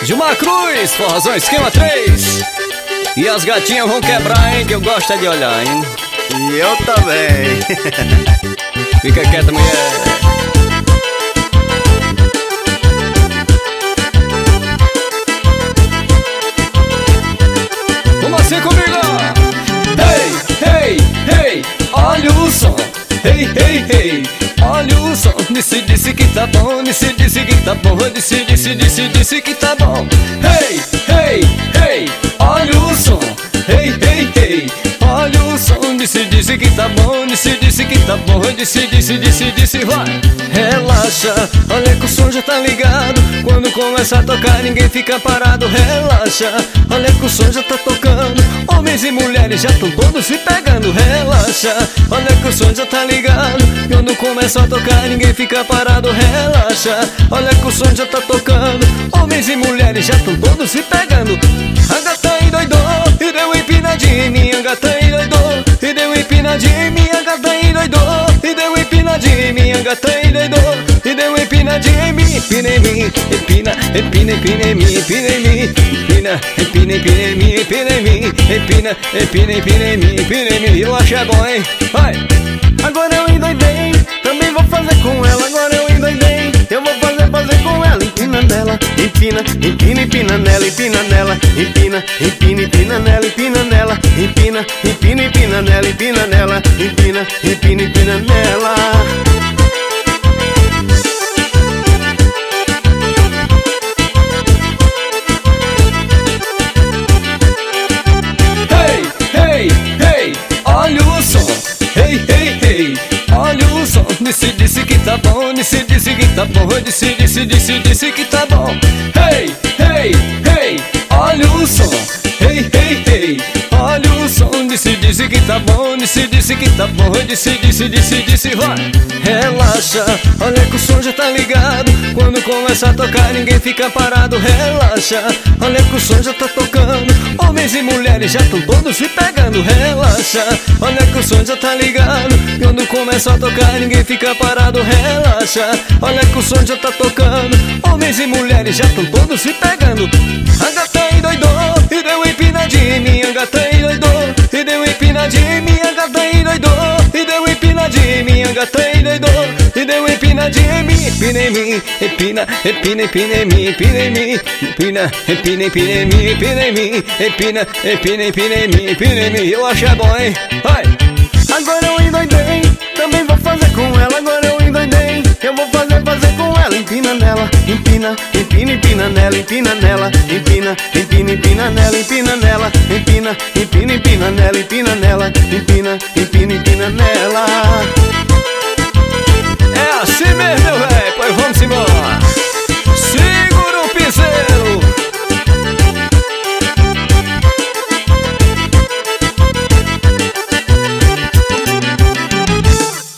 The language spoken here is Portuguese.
Gilmar Cruz, forrozão esquema 3. E as gatinhas vão quebrar, hein, que eu gosto é de olhar, hein. E eu também. Fica quieta, mulher. Vamos assim comigo. Hey, hey, hey, olha o som. Hey, hey, hey, olha o som. Disse que tá bom, disse que tá bom, disse que tá bom. Hey, hey, hey, olha o som. Hey, hey, hey, olha o som. Disse que tá bom, disse que tá bom, disse, vai. Relaxa, olha que o som já tá ligado. Quando começa a tocar ninguém fica parado. Relaxa, olha que o som já tá tocando. Homens e mulheres já tão todos se pegando. Relaxa, olha que o som já tá ligado. Quando começa a tocar ninguém fica parado. Relaxa, olha que o som já tá tocando. Homens e mulheres já tão todos se pegando. A gata endoidou e deu empinadinha em mim. A gata endoidou e deu empinadinha em mim. A gata endoidou e deu empinadinha em mim. A gata endoidou e deu empinadinha em mim. Empina em mim, empina, empina, empina em mim. Empina em mim, empina, empina, empina em mim. Empina em mim, empina, empina, empina em mim. Empina em mim, eu acho é bom, hein? Vai! Agora eu endoidei, também vou fazer com ela. Agora eu endoidei, eu vou fazer com ela. Empina nela, empina, empina, empina nela, empina nela. Empina, empina, empina nela, empina nela. Empina, empina, empina nela, empina nela. Empina, empina, empina nela. Hey, hey, olha o som. Hey, hey, hey, olha o som. Disse que tá bom, disse que tá bom, disse que tá bom. Hey, hey, hey, olha o som. Hey, hey, hey, olha o som. Disse que tá bom, disse que tá bom, disse, vai. Relaxa, olha que o som já tá ligado. Quando começa a tocar ninguém fica parado. Relaxa, olha que o som já tá tocando. Homens e mulheres já tão todos se pegando. Relaxa, olha que o som já tá ligado. Quando começa a tocar ninguém fica parado. Relaxa, olha que o som já tá tocando. Homens e mulheres já tão todos se pegando. A gata endoidou e deu empinadinha em mim. A gata endoidou e deu empinadinha em mim. A gata endoidou e deu empinadinha em mim. A gata endoidou e deu empinadinha em mim. Empina em mim, empina, empina, empina em mim. Empina em mim, empina, empina, empina em mim. Empina em mim, empina, empina, empina em mim. Empina em mim, eu acho é bom, hein? Vai! Agora eu endoidei, também vou fazer com ela. Agora eu endoidei, eu vou fazer com ela. Empina nela, empina, empina, empina nela, empina nela. Empina, empina, empina nela, empina nela. Empina, empina, empina nela, empina nela. Empina, empina, empina nela.